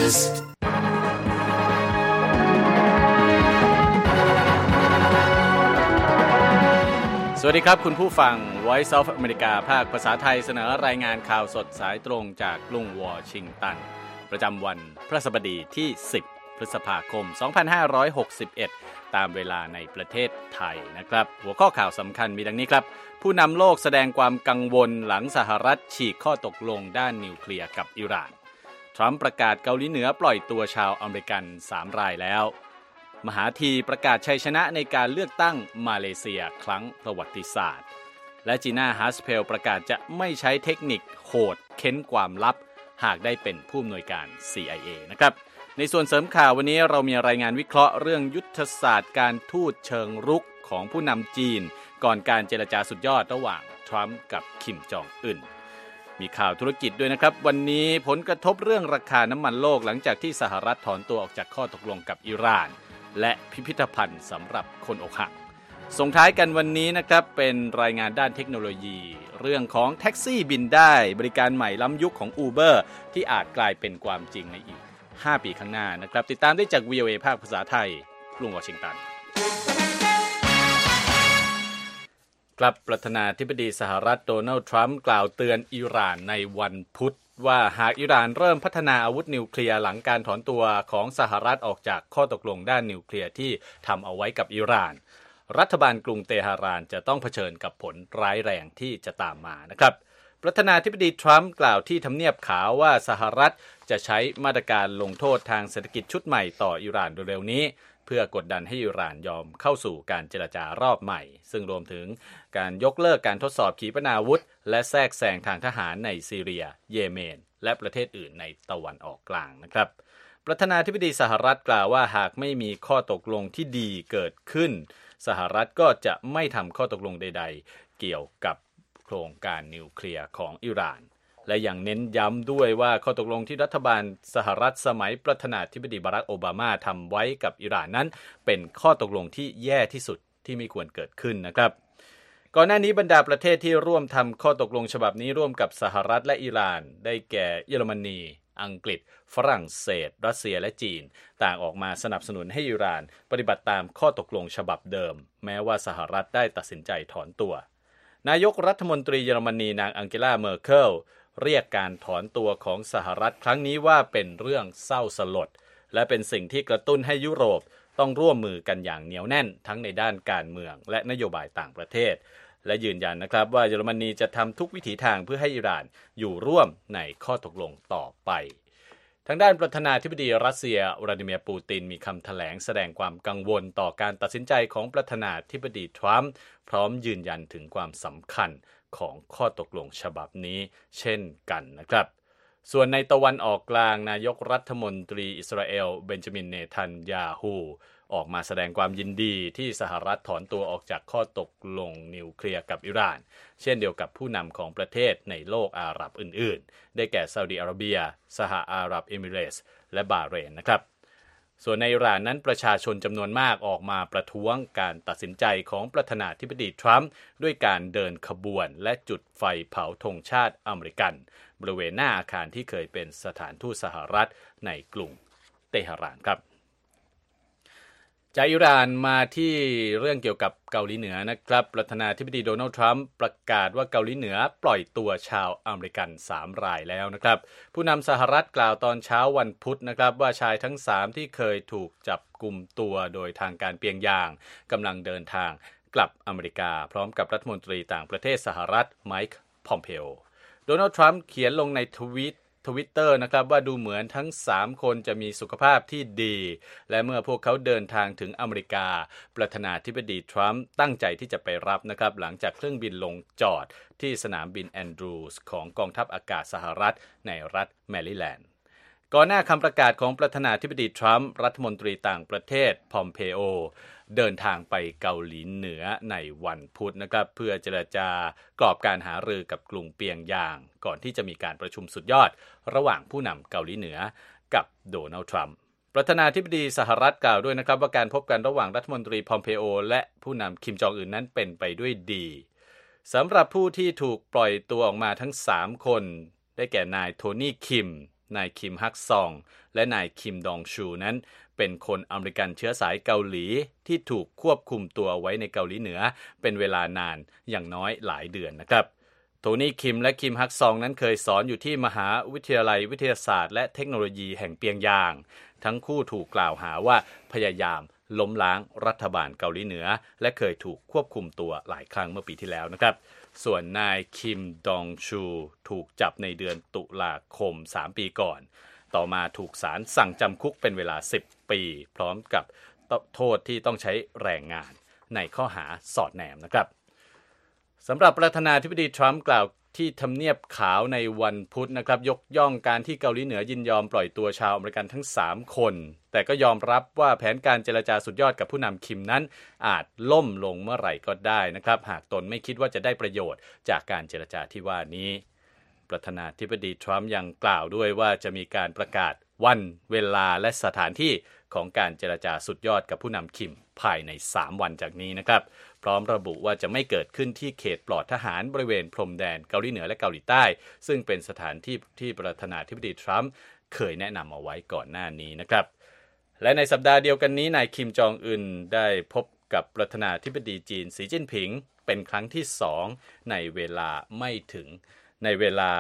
Voices สวัสดีครับคุณผู้ฟัง Voice of America ภาคภาษาไทยเสนอรายงานข่าวสดสายตรงจากกรุงวอชิงตันประจำวันพฤหัสบดีที่10พฤษภาคม2561ตามเวลาในประเทศไทยนะครับหัวข้อข่าวสำคัญมีดังนี้ครับผู้นำโลกแสดงความกังวลหลังสหรัฐฉีกข้อตกลงด้านนิวเคลียร์กับอิหร่านทรัมป์ประกาศเกาหลีเหนือปล่อยตัวชาวอเมริกัน3รายแล้วมหาธีประกาศชัยชนะในการเลือกตั้งมาเลเซียครั้งประวัติศาสตร์และจีน่าฮัสเพลประกาศจะไม่ใช้เทคนิคโหดเค้นความลับหากได้เป็นผู้อำนวยการ CIA นะครับในส่วนเสริมข่าววันนี้เรามีรายงานวิเคราะห์เรื่องยุทธศาสตร์การทูตเชิงรุกของผู้นำจีนก่อนการเจรจาสุดยอดระหว่างทรัมป์กับคิมจองอึนมีข่าวธุรกิจด้วยนะครับวันนี้ผลกระทบเรื่องราคาน้ำมันโลกหลังจากที่สหรัฐถอนตัวออกจากข้อตกลงกับอิหร่านและพิพิธภัณฑ์สำหรับคนอกหักส่งท้ายกันวันนี้นะครับเป็นรายงานด้านเทคโนโลยีเรื่องของแท็กซี่บินได้บริการใหม่ล้ำยุคของ Uber ที่อาจกลายเป็นความจริงในอีก5 ปีข้างหน้านะครับติดตามได้จาก VOA ภาคภาษาไทยกรุงวอชิงตันครับประธานาธิบดีสหรัฐโดนัลด์ทรัมป์กล่าวเตือนอิหร่านในวันพุธว่าหากอิหร่านเริ่มพัฒนาอาวุธนิวเคลียร์หลังการถอนตัวของสหรัฐออกจากข้อตกลงด้านนิวเคลียร์ที่ทำเอาไว้กับอิหร่านรัฐบาลกรุงเตหะรานจะต้องเผชิญกับผลร้ายแรงที่จะตามมานะครับประธานาธิบดีทรัมป์กล่าวที่ทำเนียบขาวว่าสหรัฐจะใช้มาตรการลงโทษทางเศรษฐกิจชุดใหม่ต่ออิหร่านเร็วๆนี้เพื่อกดดันให้อิหร่านยอมเข้าสู่การเจรจารอบใหม่ซึ่งรวมถึงการยกเลิกการทดสอบขีปนาวุธและแทรกแซงทางทหารในซีเรียเยเมนและประเทศอื่นในตะวันออกกลางนะครับประธานาธิบดีสหรัฐกล่าวว่าหากไม่มีข้อตกลงที่ดีเกิดขึ้นสหรัฐก็จะไม่ทำข้อตกลงใดๆเกี่ยวกับโครงการนิวเคลียร์ของอิหร่านและยังเน้นย้ำด้วยว่าข้อตกลงที่รัฐบาลสหรัฐสมัยประธานาธิบดีบารักโอบามาทำไว้กับอิหร่านนั้นเป็นข้อตกลงที่แย่ที่สุดที่ไม่ควรเกิดขึ้นนะครับก่อนหน้านี้บรรดาประเทศที่ร่วมทำข้อตกลงฉบับนี้ร่วมกับสหรัฐและอิหร่านได้แก่เยอรมนีอังกฤษฝรั่งเศสรัสเซียและจีนต่างออกมาสนับสนุนให้อิหร่านปฏิบัติตามข้อตกลงฉบับเดิมแม้ว่าสหรัฐได้ตัดสินใจถอนตัวนายกรัฐมนตรีเยอรมนีนางอังเกลาเมอร์เคิลเรียกการถอนตัวของสหรัฐครั้งนี้ว่าเป็นเรื่องเศร้าสลดและเป็นสิ่งที่กระตุ้นให้ยุโรปต้องร่วมมือกันอย่างเหนียวแน่นทั้งในด้านการเมืองและนโยบายต่างประเทศและยืนยันนะครับว่าเยอรมนีจะทำทุกวิถีทางเพื่อให้อิหร่านอยู่ร่วมในข้อตกลงต่อไปทางด้านประธานาธิบดีรัสเซียวลาดิเมียร์ปูตินมีคำแถลงแสดงความกังวลต่อการตัดสินใจของประธานาธิบดีทรัมป์พร้อมยืนยันถึงความสำคัญของข้อตกลงฉบับนี้เช่นกันนะครับส่วนในตะวันออกกลางนายกรัฐมนตรีอิสราเอลเบนจามินเนทันยาฮูออกมาแสดงความยินดีที่สหรัฐถอนตัวออกจากข้อตกลงนิวเคลียร์กับอิหร่านเช่นเดียวกับผู้นำของประเทศในโลกอาหรับอื่นๆได้แก่ซาอุดิอาระเบียสหอาหรับเอมิเรตส์และบาห์เรนนะครับส่วนในอิหร่านนั้นประชาชนจำนวนมากออกมาประท้วงการตัดสินใจของประธานาธิบดีทรัมป์ด้วยการเดินขบวนและจุดไฟเผาธงชาติอเมริกันบริเวณหน้าอาคารที่เคยเป็นสถานทูตสหรัฐในกรุงเตหะรานครับจากอิหร่านมาที่เรื่องเกี่ยวกับเกาหลีเหนือนะครับประธานาธิบดีโดนัลด์ทรัมป์ประกาศว่าเกาหลีเหนือปล่อยตัวชาวอเมริกัน3รายแล้วนะครับผู้นำสหรัฐกล่าวตอนเช้าวันพุธนะครับว่าชายทั้ง3ที่เคยถูกจับกุมตัวโดยทางการเปียงยางกำลังเดินทางกลับอเมริกาพร้อมกับรัฐมนตรีต่างประเทศสหรัฐไมค์พอมเพโอโดนัลด์ทรัมป์เขียนลงในทวิตเตอร์นะครับว่าดูเหมือนทั้ง3คนจะมีสุขภาพที่ดีและเมื่อพวกเขาเดินทางถึงอเมริกาประธานาธิบดีทรัมป์ตั้งใจที่จะไปรับนะครับหลังจากเครื่องบินลงจอดที่สนามบินแอนดรูสของกองทัพอากาศสหรัฐในรัฐแมริแลนด์ก่อนหน้าคำประกาศของประธานาธิบดีทรัมป์รัฐมนตรีต่างประเทศพอมเพโอเดินทางไปเกาหลีเหนือในวันพุธนะครับเพื่อเจรจากรอบการหารือกับกรุงเปียงยางก่อนที่จะมีการประชุมสุดยอดระหว่างผู้นำเกาหลีเหนือกับโดนัลด์ทรัมป์ประธานาธิบดีสหรัฐกล่าวด้วยนะครับว่าการพบกันระหว่างรัฐมนตรีพอมเพโอและผู้นำคิมจองอึนนั้นเป็นไปด้วยดีสำหรับผู้ที่ถูกปล่อยตัวออกมาทั้ง3คนได้แก่นายโทนี่คิมนายคิมฮักซองและนายคิมดองชูนั้นเป็นคนอเมริกันเชื้อสายเกาหลีที่ถูกควบคุมตัวไว้ในเกาหลีเหนือเป็นเวลานานอย่างน้อยหลายเดือนนะครับโทนี่คิมและคิมฮักซองนั้นเคยสอนอยู่ที่มหาวิทยาลัยวิทยาศาสตร์และเทคโนโลยีแห่งเปียงยางทั้งคู่ถูกกล่าวหาว่าพยายามล้มล้างรัฐบาลเกาหลีเหนือและเคยถูกควบคุมตัวหลายครั้งเมื่อปีที่แล้วนะครับส่วนนายคิมดองชูถูกจับในเดือนตุลาคม3 ปีก่อนต่อมาถูกศาลสั่งจำคุกเป็นเวลา10 ปีพร้อมกับโทษที่ต้องใช้แรงงานในข้อหาสอดแนมนะครับสำหรับประธานาธิบดีทรัมป์กล่าวที่ทำเนียบขาวในวันพุธนะครับยกย่องการที่เกาหลีเหนือยินยอมปล่อยตัวชาวอเมริกันทั้ง3 คนแต่ก็ยอมรับว่าแผนการเจรจาสุดยอดกับผู้นำคิมนั้นอาจล่มลงเมื่อไหร่ก็ได้นะครับหากตนไม่คิดว่าจะได้ประโยชน์จากการเจรจาที่ว่านี้ประธานาธิบดีทรัมป์ยังกล่าวด้วยว่าจะมีการประกาศวันเวลาและสถานที่ของการเจรจาสุดยอดกับผู้นำคิมภายใน3 วันจากนี้นะครับพร้อมระบุว่าจะไม่เกิดขึ้นที่เขตปลอดทหารบริเวณพรมแดนเกาหลีเหนือและเกาหลีใต้ซึ่งเป็นสถานที่ที่ประธานาธิบดีทรัมป์เคยแนะนำเอาไว้ก่อนหน้านี้นะครับและในสัปดาห์เดียวกันนี้นายคิมจองอึนได้พบกับประธานาธิบดีจีนสีจิ้นผิงเป็นครั้งที่2ในเวลาไม่ถึงในเวลา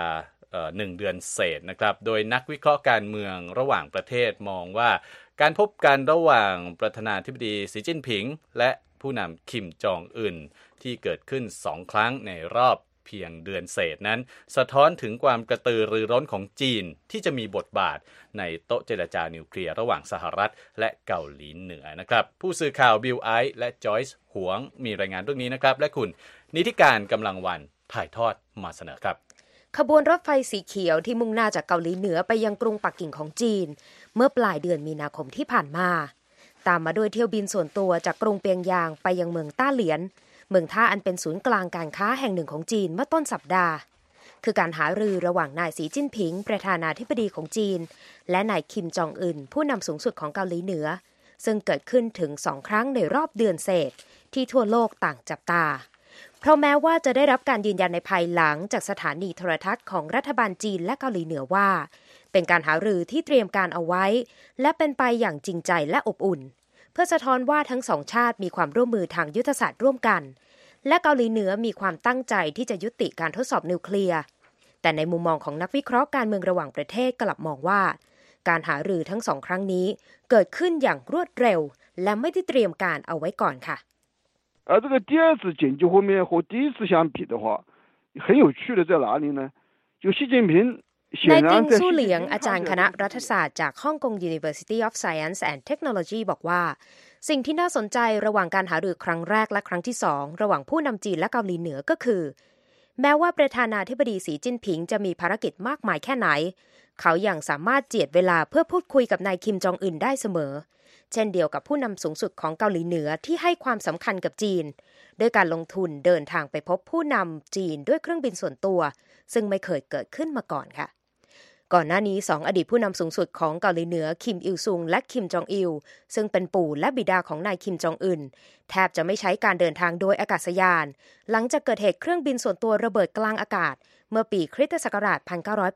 1 เดือนเศษนะครับโดยนักวิเคราะห์การเมืองระหว่างประเทศมองว่าการพบกันระหว่างประธานาธิบดีสีจิ้นผิงและผู้นำคิมจองอึนที่เกิดขึ้น2 ครั้งในรอบเพียงเดือนเศษนั้นสะท้อนถึงความกระตือรือร้นของจีนที่จะมีบทบาทในโต๊ะเจรจานิวเคลียร์ระหว่างสหรัฐและเกาหลีเหนือนะครับผู้สื่อข่าวบิลไอซ์และจอยส์หวงมีรายงานเรื่องนี้นะครับและคุณนิติการกำลังวันถ่ายทอดมาเสนอครับขบวนรถไฟสีเขียวที่มุ่งหน้าจากเกาหลีเหนือไปยังกรุงปักกิ่งของจีนเมื่อปลายเดือนมีนาคมที่ผ่านมาตามมาด้วยเที่ยวบินส่วนตัวจากกรุงเปียงยางไปยังเมืองต้าเหลียนเมืองท่าอันเป็นศูนย์กลางการค้าแห่งหนึ่งของจีนเมื่อต้นสัปดาห์คือการหารือระหว่างนายสีจิ้นผิงประธานาธิบดีของจีนและนายคิมจองอึนผู้นำสูงสุดของเกาหลีเหนือซึ่งเกิดขึ้นถึง2 ครั้งในรอบเดือนเศษที่ทั่วโลกต่างจับตาเพราะแม้ว่าจะได้รับการยืนยันในภายหลังจากสถานีโทรทัศน์ของรัฐบาลจีนและเกาหลีเหนือว่าเป็นการหารือที่เตรียมการเอาไว้และเป็นไปอย่างจริงใจและอบอุ่นเพื่อสะท้อนว่าทั้ง2 ชาติมีความร่วมมือทางยุทธศาสตร์ร่วมกันและเกาหลีเหนือมีความตั้งใจที่จะยุติการทดสอบนิวเคลียร์แต่ในมุมมองของนักวิเคราะห์การเมืองระหว่างประเทศกลับมองว่าการหารือทั้ง2 ครั้งนี้เกิดขึ้นอย่างรวดเร็วและไม่ได้เตรียมการเอาไว้ก่อนค่ะ这个第二次检举会面和第一次相比的话，很有趣的在哪里呢？就习近平นายติงสู้เหลียงอาจารย์คณะรัฐศาสตร์จากฮ่องกง University of Science and Technology บอกว่าสิ่งที่น่าสนใจระหว่างการหารือครั้งแรกและครั้งที่2ระหว่างผู้นำจีนและเกาหลีเหนือก็คือแม้ว่าประธานาธิบดีสีจิ้นผิงจะมีภารกิจมากมายแค่ไหนเขายังสามารถเจียดเวลาเพื่อพูดคุยกับนายคิมจองอึนได้เสมอเช่นเดียวกับผู้นำสูงสุดของเกาหลีเหนือที่ให้ความสำคัญกับจีนโดยการลงทุนเดินทางไปพบผู้นำจีนด้วยเครื่องบินส่วนตัวซึ่งไม่เคยเกิดขึ้นมาก่อนค่ะก่อนหน้านี้2 อดีตผู้นำสูงสุดของเกาหลีเหนือคิมอิลซุงและคิมจองอิลซึ่งเป็นปู่และบิดาของนายคิมจองอึนแทบจะไม่ใช้การเดินทางโดยอากาศยานหลังจากเกิดเหตุเครื่องบินส่วนตัวระเบิดกลางอากาศเมื่อปีคริสตศักราช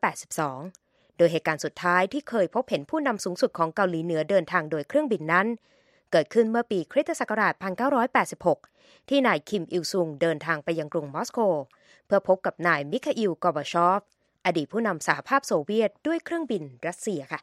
1982 โดยเหตุการณ์สุดท้ายที่เคยพบเห็นผู้นำสูงสุดของเกาหลีเหนือเดินทางโดยเครื่องบินนั้นเกิดขึ้นเมื่อปีคริสตศักราช 1986 ที่นายคิมอิลซุงเดินทางไปยังกรุงมอสโกเพื่อพบกับนายมิคาอิล กอร์บาชอฟอดีตผู้นำสหภาพโซเวียตด้วยเครื่องบินรัสเซียค่ะ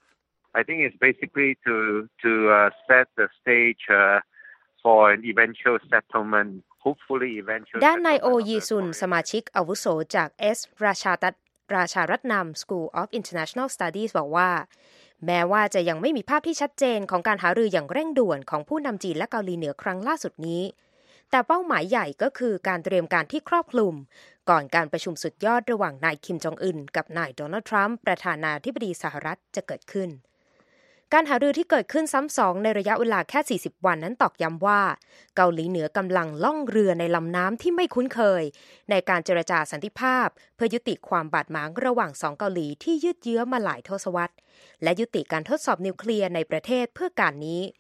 I think it's basically to set the stage for an eventual settlement, hopefully eventual. ด้านนายโอยีซุนสมาชิกอาวุโสจากราชารัตนำ School of International Studies บอกว่าแม้ว่าจะยังไม่มีภาพที่ชัดเจนของการหารืออย่างเร่งด่วนของผู้นำจีนและเกาหลีเหนือครั้งล่าสุดนี้แต่เป้าหมายใหญ่ก็คือการเตรียมการที่ครอบคลุมก่อนการประชุมสุดยอดระหว่างนายคิมจองอึนกับนายโดนัลด์ทรัมป์ประธานาธิบดีสหรัฐจะเกิดขึ้นการหารือที่เกิดขึ้นซ้ำสองในระยะเวลาแค่40 วันนั้นตอกย้ำว่าเกาหลีเหนือกำลังล่องเรือในลำน้ำที่ไม่คุ้นเคยในการเจรจาสันติภาพเพื่อยุติความบาดหมางระหว่าง2 เกาหลีที่ยืดเยื้อมาหลายทศวรรษและยุติการทดสอบนิวเคลียร์ในประเทศเพื่อการนี้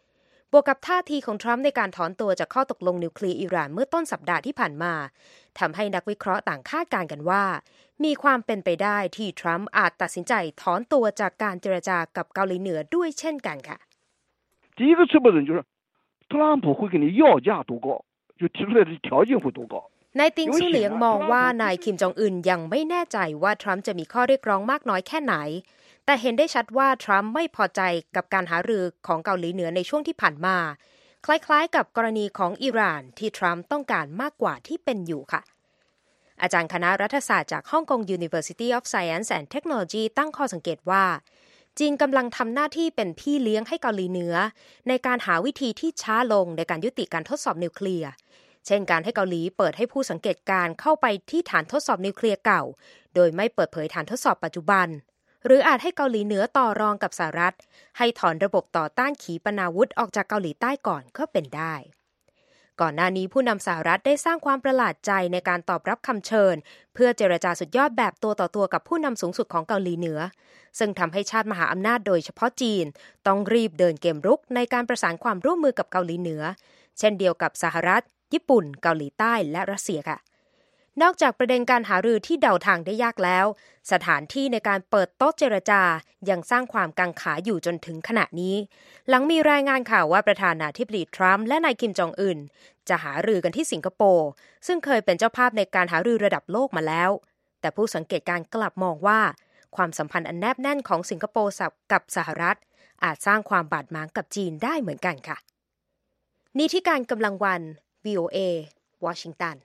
บวกกับท่าทีของทรัมป์ในการถอนตัวจากข้อตกลงนิวเคลียร์อิหร่านเมื่อต้นสัปดาห์ที่ผ่านมาทำให้นักวิเคราะห์ต่างคาดการณ์กันว่ามีความเป็นไปได้ที่ทรัมป์อาจตัดสินใจถอนตัวจากการเจรจากับเกาหลีเหนือด้วยเช่นกันค่ะ第一个吃不准就是特朗普会给你要价多高，就提出来的条件会多高。 นายติงซูเหลียงมองว่านายคิมจองอึนยังไม่แน่ใจว่าทรัมป์จะมีข้อเรียกร้องมากน้อยแค่ไหนแต่เห็นได้ชัดว่าทรัมป์ไม่พอใจกับการหารือของเกาหลีเหนือในช่วงที่ผ่านมาคล้ายๆกับกรณีของอิหร่านที่ทรัมป์ต้องการมากกว่าที่เป็นอยู่ค่ะอาจารย์คณะรัฐศาสตร์จากฮ่องกง University of Science and Technology ตั้งข้อสังเกตว่าจีนกำลังทำหน้าที่เป็นพี่เลี้ยงให้เกาหลีเหนือในการหาวิธีที่ช้าลงในการยุติการทดสอบนิวเคลียร์เช่นการให้เกาหลีเปิดให้ผู้สังเกตการเข้าไปที่ฐานทดสอบนิวเคลียร์เก่าโดยไม่เปิดเผยฐานทดสอบปัจจุบันหรืออาจให้เกาหลีเหนือต่อรองกับสหรัฐให้ถอนระบบต่อต้านขีปนาวุธออกจากเกาหลีใต้ก่อนก็เป็นได้ก่อนหน้านี้ผู้นำสหรัฐได้สร้างความประหลาดใจในการตอบรับคำเชิญเพื่อเจรจาสุดยอดแบบตัวต่อตัวกับผู้นำสูงสุดของเกาหลีเหนือซึ่งทำให้ชาติมหาอำนาจโดยเฉพาะจีนต้องรีบเดินเกมรุกในการประสานความร่วมมือกับเกาหลีเหนือเช่นเดียวกับสหรัฐญี่ปุ่นเกาหลีใต้และรัสเซียค่ะนอกจากประเด็นการหารือที่เดาทางได้ยากแล้วสถานที่ในการเปิดโต๊ะเจรจายังสร้างความกังขาอยู่จนถึงขณะนี้หลังมีรายงานข่าวว่าประธานาธิบดีทรัมป์และนายคิมจองอึนจะหารือกันที่สิงคโปร์ซึ่งเคยเป็นเจ้าภาพในการหารือระดับโลกมาแล้วแต่ผู้สังเกตการณ์กลับมองว่าความสัมพันธ์อันแนบแน่นของสิงคโปร์กับสหรัฐอาจสร้างความบาดหมางกับจีนได้เหมือนกันค่ะนิธิการกำลังวัน VOA วอชิงตัน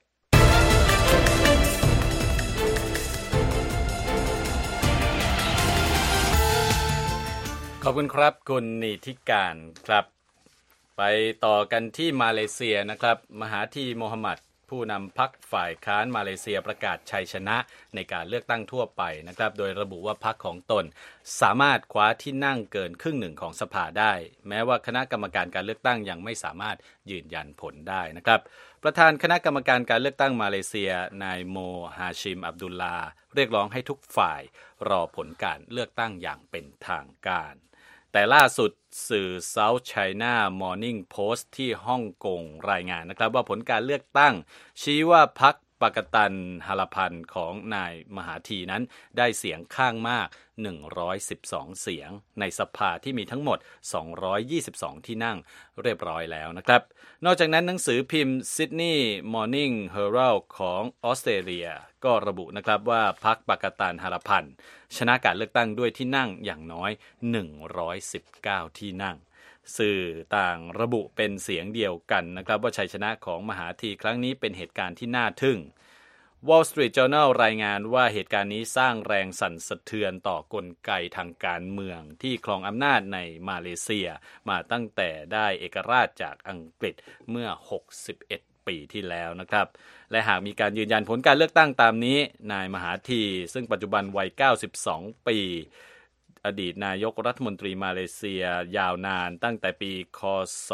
ขอบคุณครับคุณนิธิการครับไปต่อกันที่มาเลเซียนะครับมหาธีโมฮัมหมัดผู้นำพรรคฝ่ายค้านมาเลเซียประกาศชัยชนะในการเลือกตั้งทั่วไปนะครับโดยระบุว่าพรรคของตนสามารถคว้าที่นั่งเกินครึ่งหนึ่งของสภาได้แม้ว่าคณะกรรมการการเลือกตั้งยังไม่สามารถยืนยันผลได้นะครับประธานคณะกรรมการการเลือกตั้งมาเลเซียนายโมฮาชิมอับดุลลาเรียกร้องให้ทุกฝ่ายรอผลการเลือกตั้งอย่างเป็นทางการแต่ล่าสุดสื่อ South China Morning Post ที่ฮ่องกงรายงานนะครับว่าผลการเลือกตั้งชี้ว่าพรรคปากตันฮาลาพันธ์ของนายมหาธีนั้นได้เสียงข้างมาก112เสียงในสภาที่มีทั้งหมด222ที่นั่งเรียบร้อยแล้วนะครับนอกจากนั้นหนังสือพิมพ์ Sydney Morning Herald ของออสเตรเลียก็ระบุนะครับว่าพรรคปากตันฮาลาพันธ์ชนะการเลือกตั้งด้วยที่นั่งอย่างน้อย119ที่นั่งสื่อต่างระบุเป็นเสียงเดียวกันนะครับว่าชัยชนะของมหาธีครั้งนี้เป็นเหตุการณ์ที่น่าทึ่ง Wall Street Journal รายงานว่าเหตุการณ์นี้สร้างแรงสั่นสะเทือนต่อกลไกทางการเมืองที่ครองอำนาจในมาเลเซียมาตั้งแต่ได้เอกราชจากอังกฤษเมื่อ61ปีที่แล้วนะครับและหากมีการยืนยันผลการเลือกตั้งตามนี้นายมหาธีซึ่งปัจจุบันวัย92ปีอดีตนายกรัฐมนตรีมาเลเซียยาวนานตั้งแต่ปีค.ศ.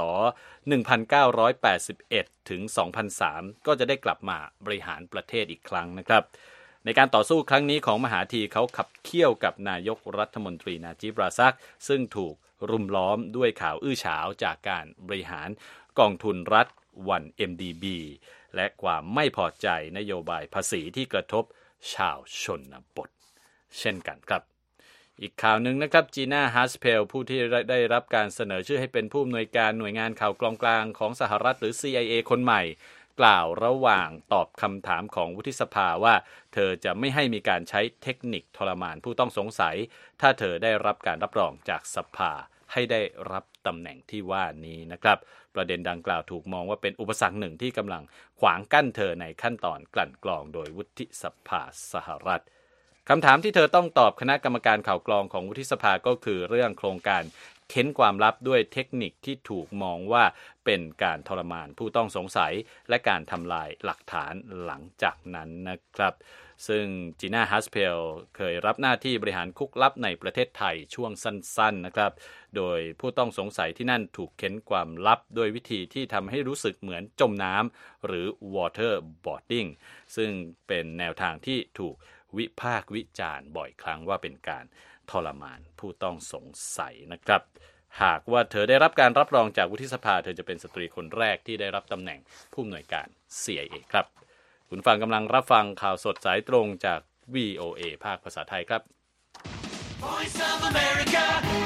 1981 ถึง 2003 ก็จะได้กลับมาบริหารประเทศอีกครั้งนะครับในการต่อสู้ครั้งนี้ของมหาธีเขาขับเคี่ยวกับนายกรัฐมนตรีนาจิบ ราซักซึ่งถูกรุมล้อมด้วยข่าวอื้อฉาวจากการบริหารกองทุนรัฐ 1MDB และความไม่พอใจนโยบายภาษีที่กระทบชาวชนบทเช่นกันครับอีกข่าวหนึ่งนะครับจีน่าฮัสเพลผู้ที่ได้รับการเสนอชื่อให้เป็นผู้อำนวยการหน่วยงานข่าวกลางของสหรัฐหรือ CIA คนใหม่กล่าวระหว่างตอบคำถามของวุฒิสภาว่าเธอจะไม่ให้มีการใช้เทคนิคทรมานผู้ต้องสงสัยถ้าเธอได้รับการรับรองจากสภาให้ได้รับตำแหน่งที่ว่านี้นะครับประเด็นดังกล่าวถูกมองว่าเป็นอุปสรรคหนึ่งที่กำลังขวางกั้นเธอในขั้นตอนกลั่นกรองโดยวุฒิสภาสหรัฐคำถามที่เธอต้องตอบคณะกรรมการข่าวกรองของวุฒิสภาก็คือเรื่องโครงการเค้นความลับด้วยเทคนิคที่ถูกมองว่าเป็นการทรมานผู้ต้องสงสัยและการทำลายหลักฐานหลังจากนั้นนะครับซึ่งจีน่าฮัสเพลเคยรับหน้าที่บริหารคุกลับในประเทศไทยช่วงสั้นๆนะครับโดยผู้ต้องสงสัยที่นั่นถูกเค้นความลับด้วยวิธีที่ทำให้รู้สึกเหมือนจมน้ำหรือ waterboarding ซึ่งเป็นแนวทางที่ถูกวิพากษ์วิจารณ์บ่อยครั้งว่าเป็นการทรมานผู้ต้องสงสัยนะครับหากว่าเธอได้รับการรับรองจากวุฒิสภาเธอจะเป็นสตรีคนแรกที่ได้รับตำแหน่งผู้อำนวยการ CIA ครับคุณฟังกำลังรับฟังข่าวสดสายตรงจาก VOA ภาคภาษาไทยครับ Voice of America,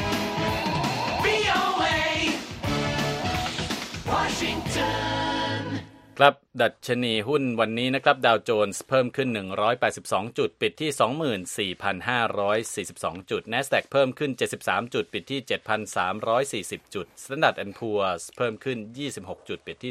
VOA, Washington ครับดัชนีหุ้นวันนี้นะครับดาวโจนส์เพิ่มขึ้น182จุดปิดที่ 24,542 จุด NASDAQ เพิ่มขึ้น73จุดปิดที่ 7,340 จุด Standard & Poor's เพิ่มขึ้น26จุดปิดที่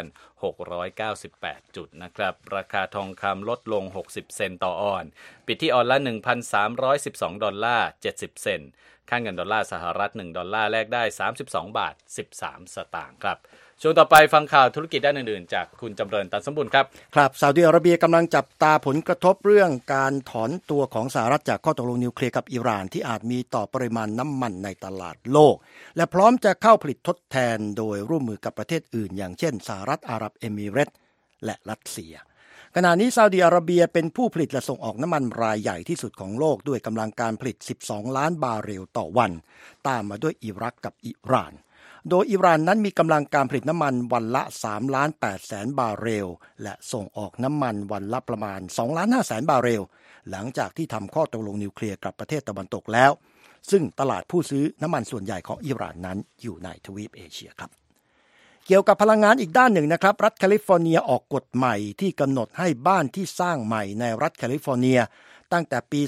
2,698 จุดนะครับราคาทองคำลดลง60เซนต์ต่อออนซ์ปิดที่ออนละ $1,312 70 เซนต์ค่าเงินดอลลาร์สหรัฐ1ดอลลาร์แลกได้32บาท13สตางค์ครับช่วงต่อไปฟังข่าวธุรกิจด้านอื่นๆจากคุณจำเริญตันสมบูรณ์ครับครับซาอุดิอาระเบียกำลังจับตาผลกระทบเรื่องการถอนตัวของสหรัฐจากข้อตกลงนิวเคลียร์กับอิหร่านที่อาจมีต่อปริมาณน้ำมันในตลาดโลกและพร้อมจะเข้าผลิตทดแทนโดยร่วมมือกับประเทศอื่นอย่างเช่นสหรัฐอาหรับเอมิเรตส์และรัสเซียขณะนี้ซาอุดิอาระเบียเป็นผู้ผลิตและส่งออกน้ำมันรายใหญ่ที่สุดของโลกด้วยกำลังการผลิต12ล้านบาร์เรลต่อวันตามมาด้วยอิรักกับอิหร่านโดยอิหร่านนั้นมีกำลังการผลิตน้ำมันวันละ 3,800,000 บาร์เรลและส่งออกน้ำมันวันละประมาณ 2,500,000 บาร์เรลหลังจากที่ทำข้อตกลงนิวเคลียร์กับประเทศตะวันตกแล้วซึ่งตลาดผู้ซื้อน้ำมันส่วนใหญ่ของอิหร่านนั้นอยู่ในทวีปเอเชียครับเกี่ยวกับพลังงานอีกด้านหนึ่งนะครับรัฐแคลิฟอร์เนียออกกฎใหม่ที่กำหนดให้บ้านที่สร้างใหม่ในรัฐแคลิฟอร์เนียตั้งแต่ปี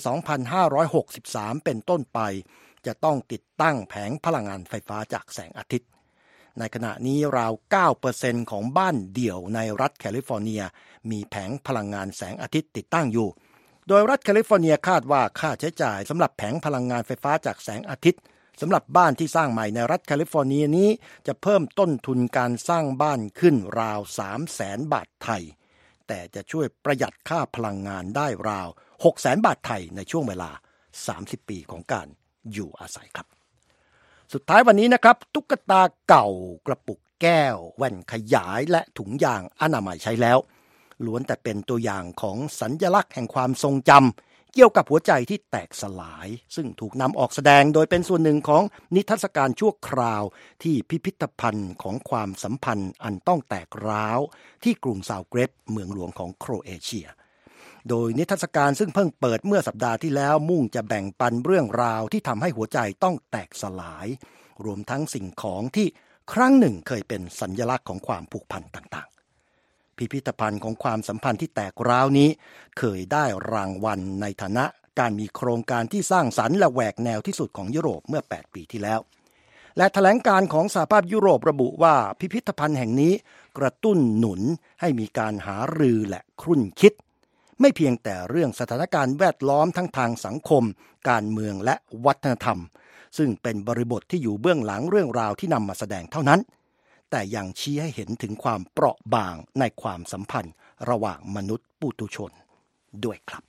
2563 เป็นต้นไปจะต้องติดตั้งแผงพลังงานไฟฟ้าจากแสงอาทิตย์ในขณะนี้ราว 9% ของบ้านเดี่ยวในรัฐแคลิฟอร์เนียมีแผงพลังงานแสงอาทิตย์ติดตั้งอยู่โดยรัฐแคลิฟอร์เนียคาดว่าค่าใช้จ่ายสำหรับแผงพลังงานไฟฟ้าจากแสงอาทิตย์สำหรับบ้านที่สร้างใหม่ในรัฐแคลิฟอร์เนียนี้จะเพิ่มต้นทุนการสร้างบ้านขึ้นราว 300,000 บาทไทยแต่จะช่วยประหยัดค่าพลังงานได้ราว 600,000 บาทไทยในช่วงเวลา30 ปีของการอยู่อาศัยครับสุดท้ายวันนี้นะครับตุ๊กตาเก่ากระปุกแก้วแว่นขยายและถุงยางอนามัยใช้แล้วล้วนแต่เป็นตัวอย่างของสัญลักษณ์แห่งความทรงจำเกี่ยวกับหัวใจที่แตกสลายซึ่งถูกนำออกแสดงโดยเป็นส่วนหนึ่งของนิทรรศการชั่วคราวที่พิพิธภัณฑ์ของความสัมพันธ์อันต้องแตกร้าวที่กรุงซาวเกรบเมืองหลวงของโครเอเชียโดยนิทรรศการซึ่งเพิ่งเปิดเมื่อสัปดาห์ที่แล้วมุ่งจะแบ่งปันเรื่องราวที่ทำให้หัวใจต้องแตกสลายรวมทั้งสิ่งของที่ครั้งหนึ่งเคยเป็นสัญลักษณ์ของความผูกพันต่างๆพิพิธภัณฑ์ของความสัมพันธ์ที่แตกร้าวนี้เคยได้รางวัลในฐานะการมีโครงการที่สร้างสรรค์และแหวกแนวที่สุดของยุโรปเมื่อ8ปีที่แล้วและแถลงการของสหภาพยุโรประบุว่าพิพิธภัณฑ์แห่งนี้กระตุ้นหนุนให้มีการหารือและครุ่นคิดไม่เพียงแต่เรื่องสถานการณ์แวดล้อมทั้งทางสังคมการเมืองและวัฒนธรรมซึ่งเป็นบริบทที่อยู่เบื้องหลังเรื่องราวที่นำมาแสดงเท่านั้นแต่ยังชี้ให้เห็นถึงความเปราะบางในความสัมพันธ์ระหว่างมนุษย์ปุถุชนด้วยครับ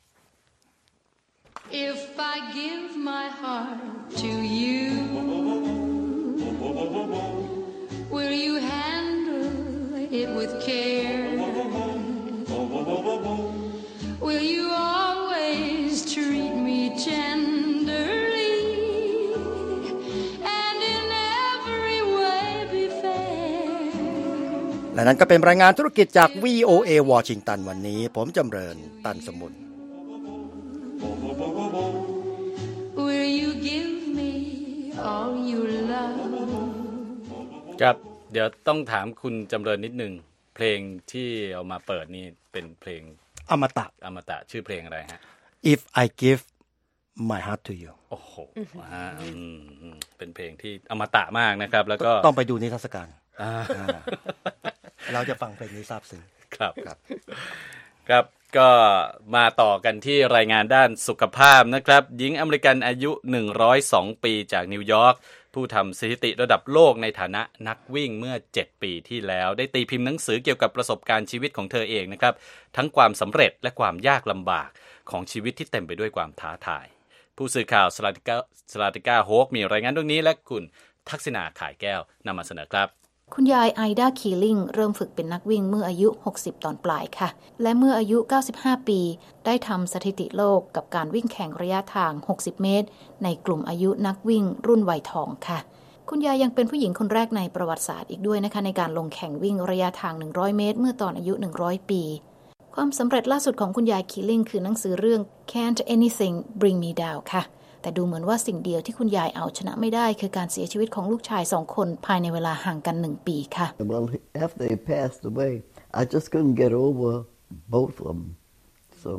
If I give my heart to you, will you handle it with care?Will you always treat me tenderly and in every way be fair และนั่นก็เป็นรายงานธุรกิจจาก VOA วอชิงตันวันนี้ผมจำเริญตันสมุน Will you give me all you love ครับเดี๋ยวต้องถามคุณจำเริญนิดนึงเพลงที่เอามาเปิดนี่เป็นเพลงอมตะชื่อเพลงอะไรฮะ If I Give My Heart to You โอ้โหเป็นเพลงที่อมตะมากนะครับแล้วก็ต้องไปดูนิทรรศการเราจะฟังเพลงนี้ซาบซึ้งครับก็มาต่อกันที่รายงานด้านสุขภาพนะครับหญิงอเมริกันอายุ102ปีจากนิวยอร์กผู้ทำสถิติระดับโลกในฐานะนักวิ่งเมื่อ7ปีที่แล้วได้ตีพิมพ์หนังสือเกี่ยวกับประสบการณ์ชีวิตของเธอเองนะครับทั้งความสำเร็จและความยากลำบากของชีวิตที่เต็มไปด้วยความท้าทายผู้สื่อข่าวสลาติก้าโฮกมีรายงานเรื่องนี้และคุณทักษิณาข่ายแก้วนำมาเสนอครับคุณยายไอดาคีลิงเริ่มฝึกเป็นนักวิ่งเมื่ออายุ60ตอนปลายค่ะและเมื่ออายุ95ปีได้ทำสถิติโลกกับการวิ่งแข่งระยะทาง60เมตรในกลุ่มอายุนักวิ่งรุ่นวัยทองค่ะคุณยายยังเป็นผู้หญิงคนแรกในประวัติศาสตร์อีกด้วยนะคะในการลงแข่งวิ่งระยะทาง100เมตรเมื่อตอนอายุ100ปีความสำเร็จล่าสุดของคุณยายคีลิงคือหนังสือเรื่อง Can't Anything Bring Me Down ค่ะแต่ดูเหมือนว่าสิ่งเดียวที่คุณยายเอาชนะไม่ได้คือการเสียชีวิตของลูกชาย2คนภายในเวลาห่างกัน1ปีค่ะ Well, after they passed away, I just couldn't get over both of them. So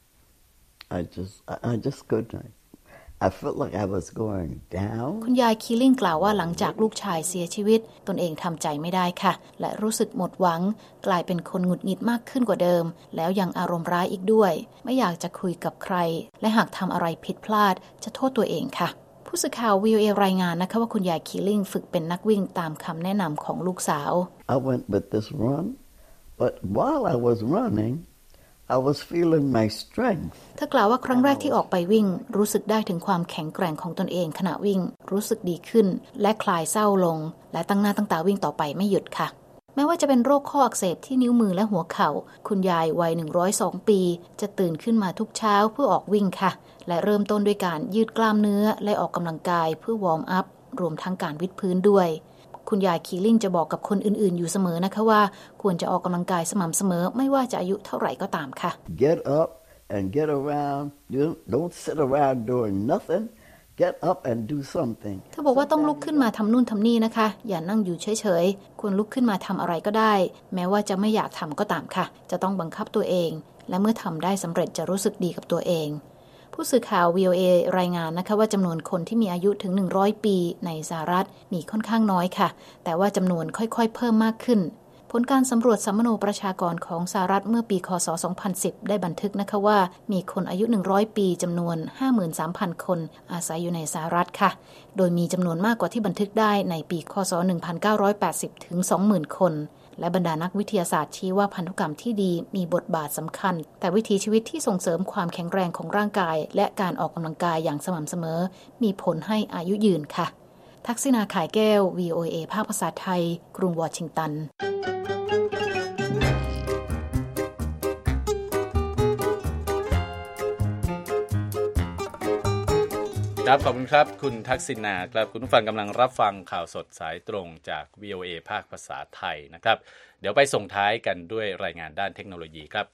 I just couldn't. I felt like I was going down. คุณยายคีลิงกล่าวว่าหลังจากลูกชายเสียชีวิตตนเองทำใจไม่ได้ค่ะและรู้สึกหมดหวังกลายเป็นคนหงุดหงิดมากขึ้นกว่าเดิมแล้วยังอารมณ์ร้ายอีกด้วยไม่อยากจะคุยกับใครและหากทำอะไรผิดพลาดจะโทษตัวเองค่ะผู้สื่อข่าว VOA รายงานนะคะว่าคุณยายคีลิงฝึกเป็นนักวิ่งตามคำแนะนำของลูกสาว I went with this run, but while I was running,I was feeling my strength. เธอกล่าวว่าครั้งแรกที่ออกไปวิ่งรู้สึกได้ถึงความแข็งแกร่งของตนเองขณะวิ่งรู้สึกดีขึ้นและคลายเศร้าลงและตั้งหน้าตั้งตาวิ่งต่อไปไม่หยุดค่ะแม้ว่าจะเป็นโรคข้ออักเสบที่นิ้วมือและหัวเข่าคุณยายวัย102ปีจะตื่นขึ้นมาทุกเช้าเพื่อออกวิ่งค่ะและเริ่มต้นด้วยการยืดกล้ามเนื้อและออกกำลังกายเพื่อวอร์มอัพรวมทั้งการวิดพื้นด้วยคุณยายคีลิงจะบอกกับคนอื่นๆอยู่เสมอนะคะว่าควรจะออกกำลังกายสม่ำเสมอไม่ว่าจะอายุเท่าไหร่ก็ตามค่ะ Get up and get around. Don't sit around doing nothing. Get up and do something. เธอบอกว่าต้องลุกขึ้นมาทำนู่นทำนี่นะคะอย่านั่งอยู่เฉยๆควรลุกขึ้นมาทำอะไรก็ได้แม้ว่าจะไม่อยากทำก็ตามค่ะจะต้องบังคับตัวเองและเมื่อทำได้สำเร็จจะรู้สึกดีกับตัวเองผู้สื่อข่าว VOA รายงานนะคะว่าจำนวนคนที่มีอายุถึง100ปีในสหรัฐมีค่อนข้างน้อยค่ะแต่ว่าจำนวนค่อยๆเพิ่มมากขึ้นผลการสำรวจสัมมโนประชากรของสหรัฐเมื่อปีคศ2010ได้บันทึกนะคะว่ามีคนอายุ100ปีจำนวน 53,000 คนอาศัยอยู่ในสหรัฐค่ะโดยมีจำนวนมากกว่าที่บันทึกได้ในปีคศ1980ถึง 20,000 คนและบรรดานักวิทยาศาสตร์ชี้ว่าพันธุกรรมที่ดีมีบทบาทสำคัญแต่วิถีชีวิตที่ส่งเสริมความแข็งแรงของร่างกายและการออกกำลังกายอย่างสม่ำเสมอมีผลให้อายุยืนค่ะทักษิณาข่ายแก้ว VOA ภาคภาษาไทยกรุงวอชิงตันครับขอบคุณครับคุณทักษิณาครับคุณผู้ฟังกำลังรับฟังข่าวสดสายตรงจาก VOA ภาคภาษาไทยนะครับเดี๋ยวไปส่งท้ายกันด้วยรายงานด้านเทคโนโลยีครับ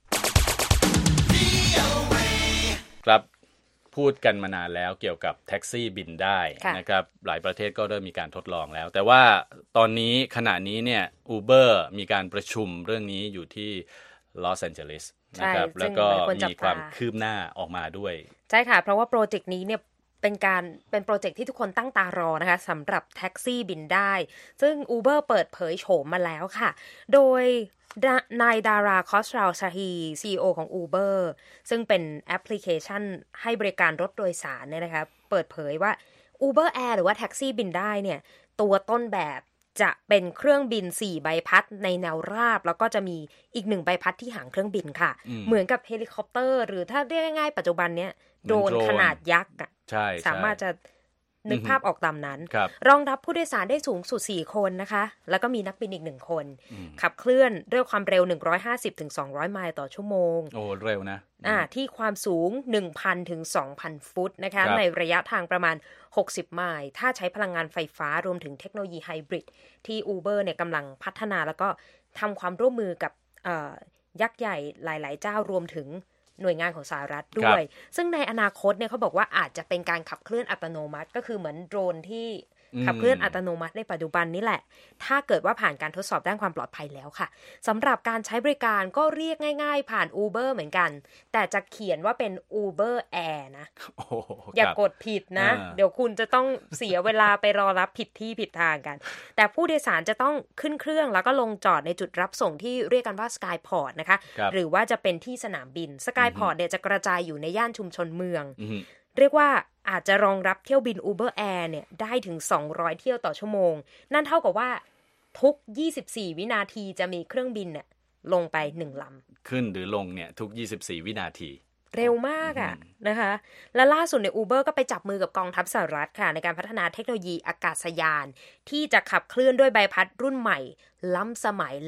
ครับพูดกันมานานแล้วเกี่ยวกับแท็กซี่บินได้นะครับหลายประเทศก็เริ่มมีการทดลองแล้วแต่ว่าตอนนี้ขณะนี้เนี่ย Uber มีการประชุมเรื่องนี้อยู่ที่ลอสแอนเจลิสนะครับแล้วก็มีความคืบหน้าออกมาด้วยใช่ค่ะเพราะว่าโปรเจกต์นี้เนี่ยเป็นโปรเจกต์ที่ทุกคนตั้งตารอนะคะสำหรับแท็กซี่บินได้ซึ่ง Uber เปิดเผยโฉมมาแล้วค่ะโดยนายดาราคอสราลชาฮี CEO ของ Uber ซึ่งเป็นแอปพลิเคชันให้บริการรถโดยสารเนี่ยนะคะเปิดเผยว่า Uber Air หรือว่าแท็กซี่บินได้เนี่ยตัวต้นแบบจะเป็นเครื่องบิน4ใบพัดในแนวราบแล้วก็จะมีอีก1ใบพัดที่หางเครื่องบินค่ะเหมือนกับเฮลิคอปเตอร์หรือถ้าเรียกง่ายๆปัจจุบันเนี้ยโดรนขนาดยักษ์สามารถจะนึกภาพออกตามนั้นรองรับผู้โดยสารได้สูงสุด4คนนะคะแล้วก็มีนักบินอีก1คนขับเคลื่อนด้วยความเร็ว 150-200 ไมล์ต่อชั่วโมงโอ้เร็วนะที่ความสูง 1,000 ถึง 2,000 ฟุตนะคะในระยะทางประมาณ60 ไมล์ถ้าใช้พลังงานไฟฟ้ารวมถึงเทคโนโลยีไฮบริดที่ Uber เนี่ยกำลังพัฒนาแล้วก็ทำความร่วมมือกับยักษ์ใหญ่หลายๆเจ้ารวมถึงหน่วยงานของสหรัฐด้วยซึ่งในอนาคตเนี่ยเขาบอกว่าอาจจะเป็นการขับเคลื่อนอัตโนมัติก็คือเหมือนโดรนที่ขับเคลื่อนอัตโนมัติในปัจจุบันนี้แหละถ้าเกิดว่าผ่านการทดสอบด้านความปลอดภัยแล้วค่ะสำหรับการใช้บริการก็เรียกง่ายๆผ่าน Uber เหมือนกันแต่จะเขียนว่าเป็น Uber Air นะอย่ากดผิดนะเดี๋ยวคุณจะต้องเสียเวลาไปรอรับผิดที่ผิดทางกันแต่ผู้โดยสารจะต้องขึ้นเครื่องแล้วก็ลงจอดในจุดรับส่งที่เรียกกันว่า Skyport นะคะหรือว่าจะเป็นที่สนามบิน Skyport เนี่ยจะกระจายอยู่ในย่านชุมชนเมืองเรียกว่าอาจจะรองรับเที่ยวบิน Uber Air เนี่ยได้ถึง200เที่ยวต่อชั่วโมงนั่นเท่ากับว่าทุก24วินาทีจะมีเครื่องบินเนี่ยลงไป1ลำขึ้นหรือลงเนี่ยทุก24วินาทีเร็วมากนะคะและล่าสุดใน Uber ก็ไปจับมือกับกองทัพสหรัฐค่ะในการพัฒนาเทคโนโลยีอากาศยานที่จะขับเคลื่อนด้วยใบพัดรุ่นใหม่ล้ำสมัยและ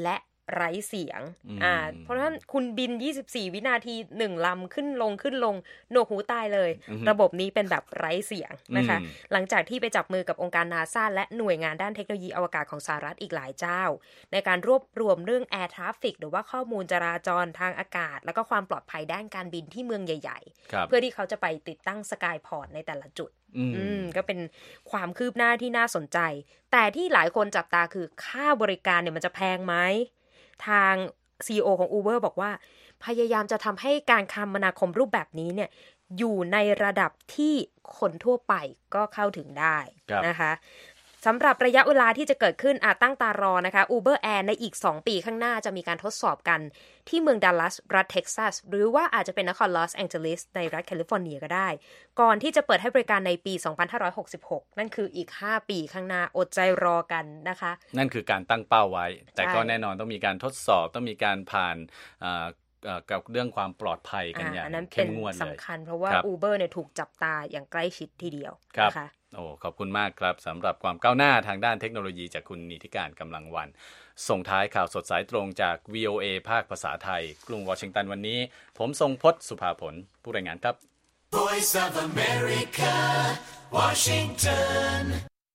ไร้เสียงเพราะฉะนั้นคุณบิน24วินาที1ลำขึ้นลงหนวกหูตายเลยระบบนี้เป็นแบบไร้เสียงนะคะหลังจากที่ไปจับมือกับองค์การ NASA และหน่วยงานด้านเทคโนโลยีอวกาศของสหรัฐอีกหลายเจ้าในการรวบรวมเรื่อง Air Traffic หรือว่าข้อมูลจราจรทางอากาศแล้วก็ความปลอดภัยด้านการบินที่เมืองใหญ่ๆเพื่อที่เขาจะไปติดตั้งสกายพอร์ตในแต่ละจุดก็เป็นความคืบหน้าที่น่าสนใจแต่ที่หลายคนจับตาคือค่าบริการเนี่ยมันจะแพงไหมทาง CEO ของ Uber บอกว่าพยายามจะทำให้การคมนาคมรูปแบบนี้เนี่ยอยู่ในระดับที่คนทั่วไปก็เข้าถึงได้นะคะสำหรับระยะเวลาที่จะเกิดขึ้นตั้งตารอนะคะ Uber Air ในอีก2ปีข้างหน้าจะมีการทดสอบกันที่เมืองดัลลัสรัฐเท็กซัสหรือว่าอาจจะเป็นนครลอสแองเจลิสในรัฐแคลิฟอร์เนียก็ได้ก่อนที่จะเปิดให้บริการในปี2566นั่นคืออีก5ปีข้างหน้าอดใจรอกันนะคะนั่นคือการตั้งเป้าไว้แต่ก็แน่นอนต้องมีการทดสอบต้องมีการผ่านกับเรื่องความปลอดภัยกันอย่างเข้มงวดเลยสำคัญเพราะว่า Uber เนี่ยถูกจับตาอย่างใกล้ชิดทีเดียวนะคะขอบคุณมากครับสำหรับความก้าวหน้าทางด้านเทคโนโลยีจากคุณนิติการกำลังวันส่งท้ายข่าวสดสายตรงจาก VOA ภาคภาษาไทยกรุงวอชิงตันวันนี้ผมทรงพจน์สุภาผลผู้รายงานครับ Voice of America Washington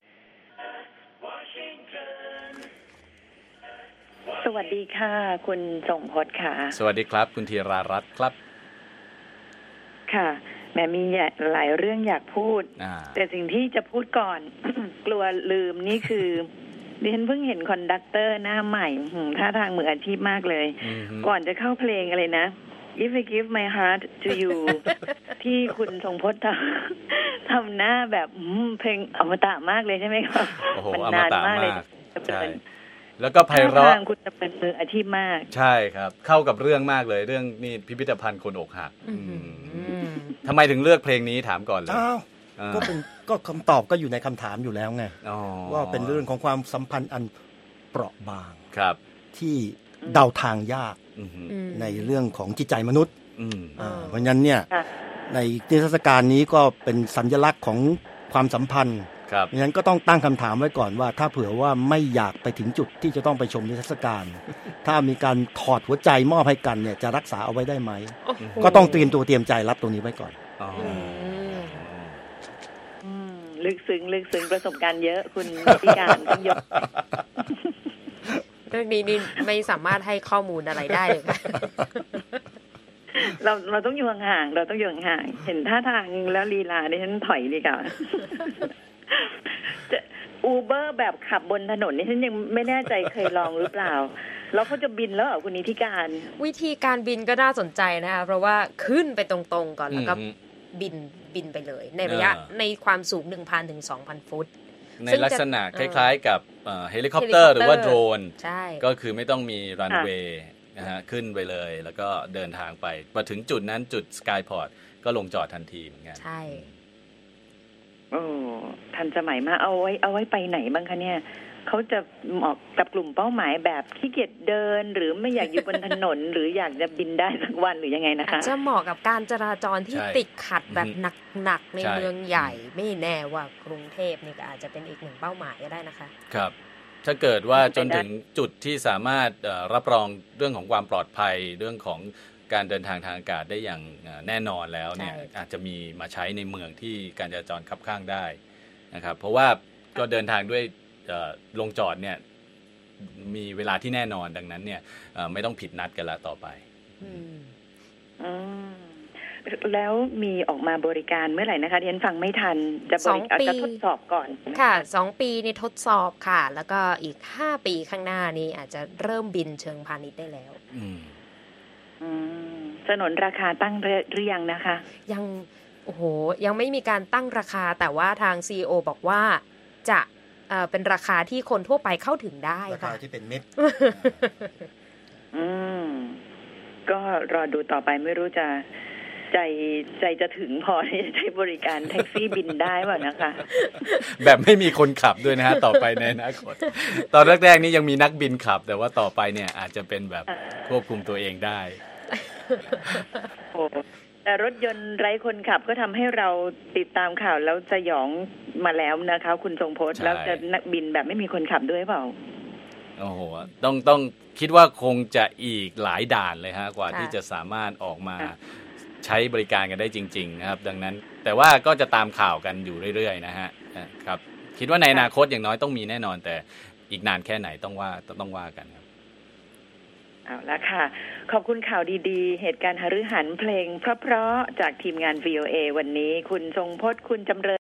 สวัสดีค่ะคุณทรงพจน์ค่ะสวัสดีครับคุณธีรารัตน์ครับค่ะแม่มีหลายเรื่องอยากพูดแต่สิ่งที่จะพูดก่อน กลัวลืมนี่คือดิฉันเพิ่งเห็นคอนดักเตอร์หน้าใหม่ท่าทางมืออาชีพมากเลยก่อนจะเข้าเพลงอะไรนะ If I Give My Heart to You ที่คุณทรงพจน์ทำหน้าแบบเพลงอมตะมากเลยใช่ไหมครับมันนานมากเลยใช่แล้วก็ไพเราะคุณจะเป็นมืออาชีพมากใช่ครับเข้ากับเรื่องมากเลยเรื่องนี่พิพิธภัณฑ์คนอกหักทำไมถึงเลือกเพลงนี้ถามก่อนเลยก็คำตอบก็อยู่ในคำถามอยู่แล้วไงว่าเป็นเรื่องของความสัมพันธ์อันเปราะบางที่เดาทางยากในเรื่องของจิตใจมนุษย์เพราะฉะนั้นเนี่ยในนิทรรศการนี้ก็เป็นสัญลักษณ์ของความสัมพันธ์เพราะฉะนั้นก็ต้องตั้งคำถามไว้ก่อนว่าถ้าเผื่อว่าไม่อยากไปถึงจุดที่จะต้องไปชมนิทรรศการถ้ามีการถอดหัวใจมอบให้กันเนี่ยจะรักษาเอาไว้ได้ไหมก็ต้องเตรียมใจรับตรงนี้ไว้ก่อนลึกซึ้งประสบการณ์เยอะคุณพิการต้องยกเรื่องนี้นี่ไม่สามารถให้ข้อมูลอะไรได้เลยค่ะเราต้องอยู่ห่างๆเราต้องอยู่ห่างๆเห็นท่าทางแล้วลีลาดิฉันถอยดีกว่าUber แบบขับบนถนนนี่ฉันยังไม่แน่ใจเคยลองหรือเปล่าแล้วเขาจะบินแล้วเหรอคุณนิติการวิธีการบินก็น่าสนใจนะคะเพราะว่าขึ้นไปตรงๆก่อนแล้วก็บินไปเลยในระยะในความสูง 1,000 ถึง 2,000 ฟุตในลักษณะคล้ายๆกับเฮลิคอปเตอร์หรือว่าโดรนก็คือไม่ต้องมีรันเวย์นะฮะขึ้นไปเลยแล้วก็เดินทางไปมาถึงจุดนั้นจุดสกายพอร์ตก็ลงจอดทันทีเหมือนกันใช่โอ้ทันสมัยมากเอาไว้ไปไหนบ้างคะเนี่ยเขาจะเหมาะกับกลุ่มเป้าหมายแบบขี้เกียจเดินหรือไม่อยากอยู่บนถนน หรืออยากจะบินได้สักวันหรือยังไงนะคะจะเหมาะกับการจราจรที่ติดขัดแบบหนักๆในเมืองใหญ่ไม่แน่ว่ากรุงเทพนี่ก็อาจจะเป็นอีกหนึ่งเป้าหมายก็ได้นะคะครับถ้าเกิดว่าจนถึงจุดที่สามารถรับรองเรื่องของความปลอดภัยเรื่องของการเดินทางทางอากาศได้อย่างแน่นอนแล้วเนี่ยอาจจะมีมาใช้ในเมืองที่การจราจรคับข้างได้นะครับเพราะว่าก็เดินทางด้วยลงจอดเนี่ยมีเวลาที่แน่นอนดังนั้นเนี่ยไม่ต้องผิดนัดกันละต่อไปแล้วมีออกมาบริการเมื่อไหร่นะคะดิฉันฟังไม่ทันจะทดสอบก่อนค่ะ2 ปีนี่ทดสอบค่ะแล้วก็อีก5 ปีข้างหน้านี้อาจจะเริ่มบินเชิงพาณิชย์ได้แล้วสนนราคาตั้งหรือยังนะคะยังไม่มีการตั้งราคาแต่ว่าทาง CEO บอกว่าจะเป็นราคาที่คนทั่วไปเข้าถึงได้ราคาที่เป็นเม็ดก็รอดูต่อไปไม่รู้จะใจจะถึงพอที่จะใช้บริการแท็กซี่บินได้เปล่านะคะแบบไม่มีคนขับด้วยนะฮะต่อไปในอนาคตตอนแรกๆนี่ยังมีนักบินขับแต่ว่าต่อไปเนี่ยอาจจะเป็นแบบควบคุมตัวเองได้แต่รถยนต์ไร้คนขับก็ทำให้เราติดตามข่าวแล้วสยองมาแล้วนะคะคุณทรงพจน์แล้วจะนักบินแบบไม่มีคนขับด้วยเปล่าโอ้โหต้องคิดว่าคงจะอีกหลายด่านเลยฮะกว่าที่จะสามารถออกมาใช้บริการกันได้จริงๆนะครับดังนั้นแต่ว่าก็จะตามข่าวกันอยู่เรื่อยๆนะฮะครับคิดว่าในอนาคตอย่างน้อยต้องมีแน่นอนแต่อีกนานแค่ไหนต้องว่ากันครับเอาละค่ะขอบคุณข่าวดีๆเหตุการณ์หฤหันเพลงเพราะๆจากทีมงาน VOA วันนี้คุณทรงพจน์คุณจำเริญ